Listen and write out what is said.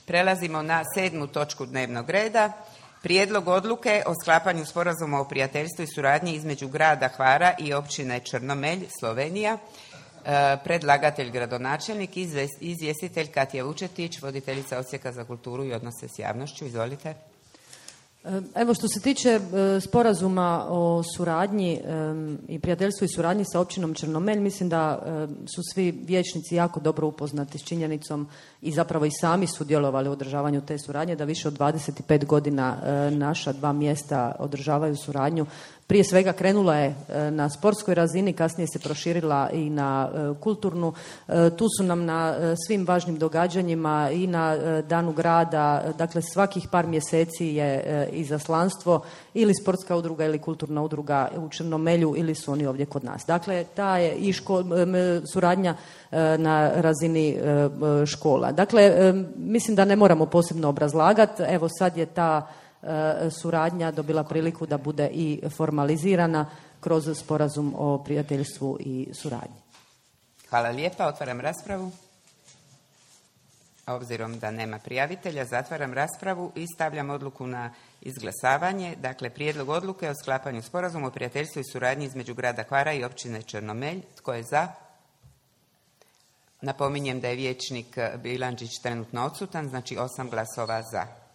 Prelazimo na 7. točku dnevnog reda. Prijedlog odluke o sklapanju sporazuma o prijateljstvu i suradnji između grada Hvara i općine Črnomelj, Slovenija. Predlagatelj gradonačelnik, izvjestitelj Katja Vučetić, voditeljica Odsjeka za kulturu i odnose s javnošću. Izvolite. Evo, što se tiče sporazuma o suradnji i prijateljstvu i suradnji sa općinom Črnomelj, mislim da su svi vijećnici jako dobro upoznati s činjenicom i zapravo i sami sudjelovali u održavanju te suradnje, da više od 25 godina naša dva mjesta održavaju suradnju. Prije svega krenula je na sportskoj razini, kasnije se proširila i na kulturnu. Tu su nam na svim važnim događanjima i na Danu grada, dakle svakih par mjeseci je izaslanstvo ili sportska udruga ili kulturna udruga u Črnomelju ili su oni ovdje kod nas. Dakle, ta je i suradnja na razini škola. Dakle, mislim da ne moramo posebno obrazlagati. Evo sad je ta suradnja dobila priliku da bude i formalizirana kroz sporazum o prijateljstvu i suradnji. Hvala lijepa. Otvaram raspravu. Obzirom da nema prijavitelja, zatvaram raspravu i stavljam odluku na izglasavanje. Dakle, prijedlog odluke o sklapanju sporazuma o prijateljstvu i suradnji između grada Hvara i općine Črnomelj. Tko je za? Napominjem da je vijećnik Bilandžić trenutno odsutan, znači 8 glasova za.